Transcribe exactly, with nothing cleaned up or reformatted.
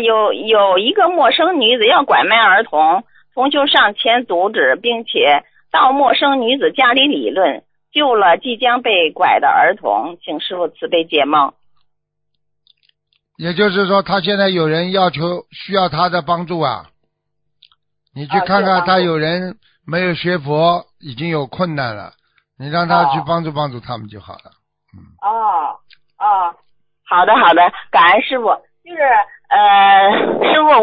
有有一个陌生女子要拐卖儿童，同修上前阻止，并且到陌生女子家里理论，救了即将被拐的儿童，请师父慈悲解梦。 也就是说，他现在有人要求需要他的帮助啊，你去看看他有人没有学佛，已经有困难了，你让他去帮助帮助他们就好了。嗯。 哦哦，好的好的，感恩师傅。就是呃，师傅。